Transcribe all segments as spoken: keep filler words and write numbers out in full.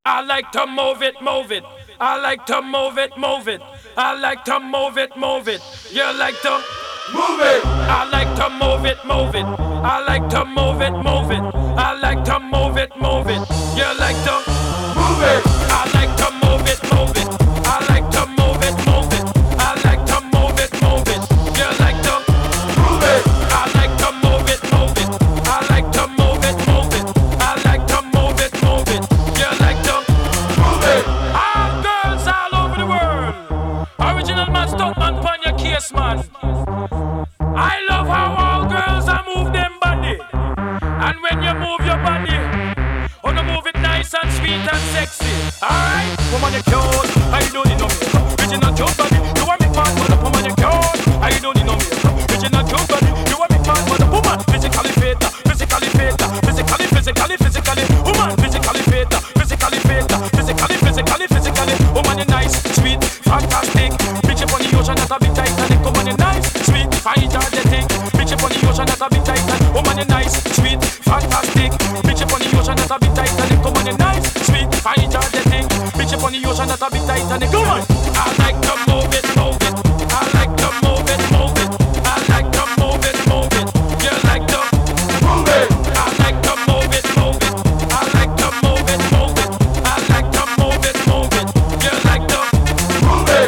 I like to move it, move it. I like to move it, move it. I like to move it, move it. You like to move it. I like to move it, move it. I like to move it, move it. I like to move it, move it. You like to move it. I like to move it, move it. I like to move it, move it. I like to move it, move it. You like to move it. I like to move it, move it. I like to move it, move it. I like to move it, move it. You like to move it. All girls all over the world. Original man, stunt man, pon your case, man. I love how all girls are move them body. And when you move your body, wanna move it nice and sweet and sexy. Alright, woman you cute, I don't need no makeup. Original cute body, you want me man, mother woman you cute, I don't need no makeup. Original cute body, you want me man, mother woman. Physically fit, physically fit, physically, physically, physically, woman. Physically fit, physically fit, physically, physically, physically, woman you nice, sweet, fantastic. Bitch up on the ocean, that's a bit Titanic. Woman you nice, sweet, fine, energetic. Bitch up on the ocean, that's a bit Titanic. Woman you nice, sweet, fantastic. Bitch up on the ocean, that's a bit Titanic. Woman you nice, sweet, fine, energetic. Bitch up on the ocean, that's a bit Titanic. Come on. I like to move it, move it. I like to move it, move it. I like to move it, move it. You like to move it. I like to move it, move it. I like to move it, move it. I like to move it, move it. You like to move it.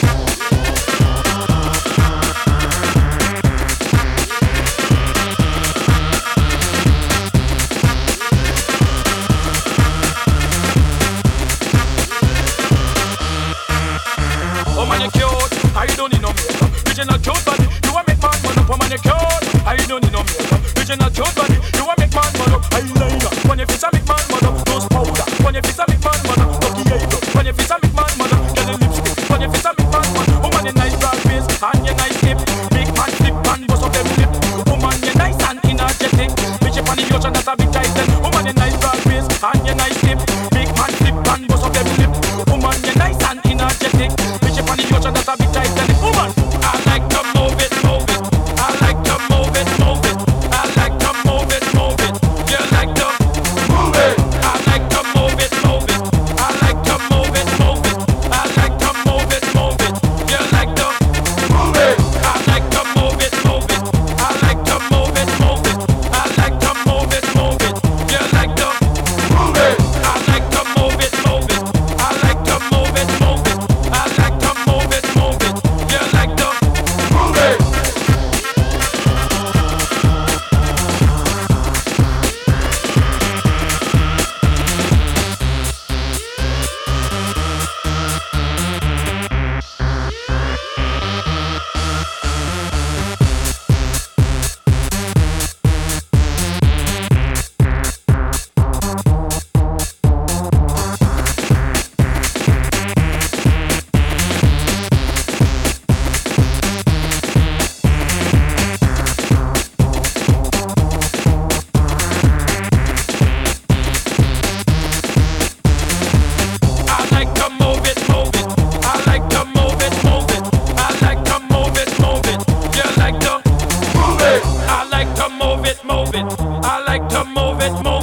Oh man you cute, I don't need no makeup. Original cute body, you want make man man up. Oh man you cute, I don't need no makeup. Original cute body, you want make man man up. Eyeliner, when you face a make man man up. Nose powder, when you face a make man man up. Lucky eyebrow, when you face a make man man up. Get a lipstick, when you face a make man man up. Oh man you nice broad face, and you nice hip. Big man flip and bust up them lip. Oh man you nice and energetic. Bitch up on the ocean that's a big titan. Oh man you nice broad face, and you nice hip. Big man flip and bust up them lip. Oh man you nice and energetic. Bitch up on the ocean that's a big titan. Woman, I like to move it, move it. I like to move it, move it. I like to move it, move it. You like to move it. I like to move it, move it. I like to move it, move it. I like to move it, move it. You like to move it. I like to move it, move it. I like to move it, move it. I like to move it, move it. You like to move it. I like to move it, move it. I like to move it, move it. I like to move it, move it. You like to move it. I like to move it, move it. I like to move it, move it. I like to move it, move it. You like to move it. I like to move it, move it. I like to move it, move it.